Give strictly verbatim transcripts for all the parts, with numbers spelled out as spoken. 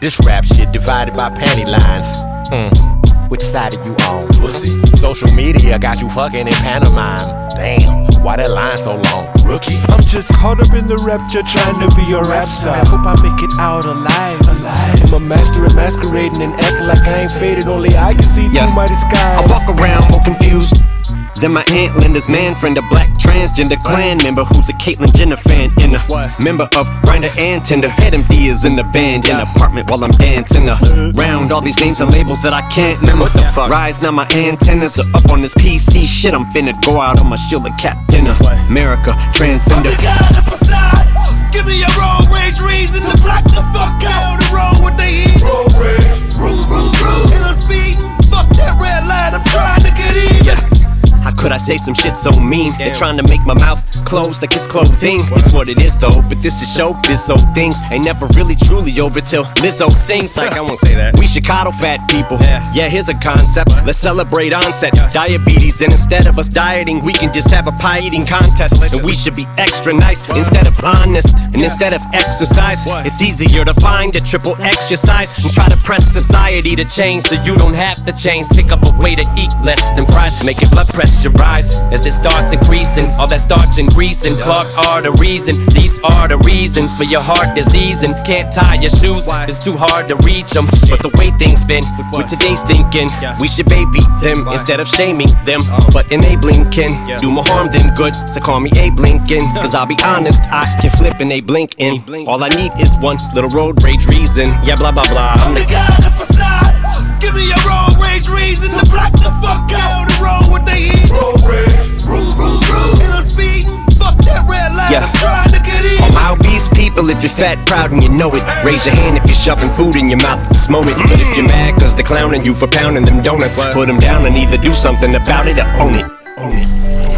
This rap shit divided by panty lines. Mm. Which side are you on? Pussy. Social media got you fucking in pantomime. Damn, why that line so long? Rookie. I'm just caught up in the rapture, trying to be a rap star. I hope I make it out alive. Alive. I'm a master at masquerading and acting like I ain't faded. Only I can see yeah. through my disguise. I walk around more confused than my aunt Linda's man friend, a black transgender clan member who's a Caitlyn Jenner fan, and a member of Grindr and Tinder. Head M D is in the band, in an apartment while I'm dancing around all these names and labels that I can't remember. What the fuck? Rise now, my antennas are up on this P C shit. I'm finna go out on my shield of Captain America, transcender. I'm the guy on the facade. Give me a road rage reason to block the fuck out the road what they eat. Road rage, room, room, room. And I'm feeding. Fuck that red light. I'm trying to get even. How could I say some shit so mean? They're trying to make my mouth close like it's clothing. It's what it is though, but this is showbiz, so things ain't never really truly over till Lizzo sings. Like I won't say that. We should coddle fat people. Yeah, here's a concept. Let's celebrate onset diabetes, and instead of us dieting, we can just have a pie eating contest. And we should be extra nice instead of honest. And instead of exercise, it's easier to find a triple exercise and try to press society to change so you don't have to change. Pick up a way to eat less than fries, make your blood pressure rise as it starts increasing. All that starch and grease and clogged arteries, and these are the reasons for your heart disease. And can't tie your shoes, it's too hard to reach them. But the way things been with today's thinking, we should baby them instead of shaming them, but enabling can do more harm than good. So call me Abe Lincoln, cause I'll be honest, I can flip and they blink in. All I need is one little road rage reason. Yeah, blah blah blah. I'm the guy on the facade. Give me a road rage reason to block the fuck out the road what they eat. Road rage, room, room, room. And I'm feeding. Fuck that red light. Yeah. I'm trying to get in. All my obese people, if you're fat, proud, and you know it, raise your hand if you're shoving food in your mouth at this moment. But if you're mad cause they're clowning you for pounding them donuts, put them down and either do something about it or own it. Own it.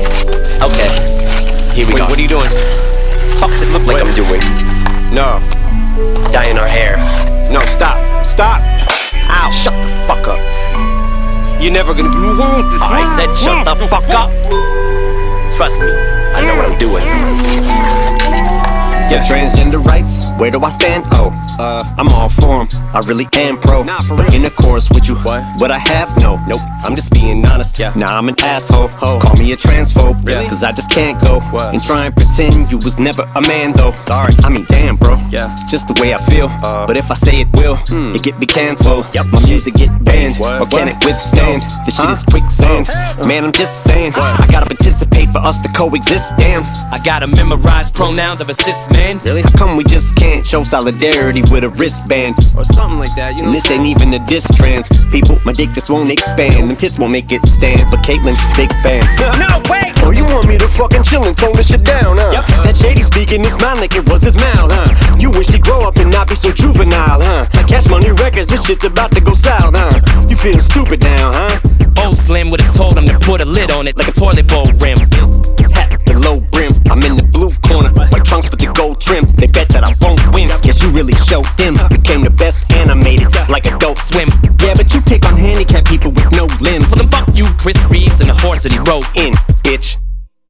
Okay, here we Wait, go. what are you doing? Fuck's it look like What? I'm doing? No. Dyeing our hair. No, stop. Stop. Ow. Shut the fuck up. You're never gonna do it. I said shut the fuck up. Trust me, I know what I'm doing. So transgender rights, where do I stand? Oh, uh, I'm all for 'em. I really am pro. Nah, for but real. in accord with you, What? What I have? No, nope. I'm just being honest. Yeah. Nah, I'm an asshole. Ho. Call me a transphobe. Really? Cause I just can't go What? and try and pretend you was never a man though. Sorry. I mean, damn, bro. Yeah. It's just the way I feel. Uh, but if I say it will, hmm. it get me canceled. Yep. My music get banned. What? Or can What? it withstand? This shit Huh? is quicksand. Man, I'm just saying. What? I gotta participate for us to coexist. Damn. I gotta memorize pronouns of a cis man. Really? How come we just can't show solidarity with a wristband or something like that? You know, and this ain't even a diss trans people. My dick just won't expand. Them tits won't make it stand. But Caitlyn's a big fan. No, wait! Oh, you want me to fucking chill and tone this shit down, huh? Yep. That shady speaking his mind like it was his mouth, huh? You wish he'd grow up and not be so juvenile, huh? Like Cash Money Records, this shit's about to go south, huh? You feel stupid now, huh? Old Slim would've told him to put a lid on it like a toilet bowl rim. Hat the low brim, I'm in the blue corner. White trunks with the gold trim. They bet that I won't win. Guess you really showed them. Became the best animated, like Adult Swim. Yeah, but you pick on handicapped people with no limbs. So then fuck you, Chris Reeves, and the horse that he rode In, bitch.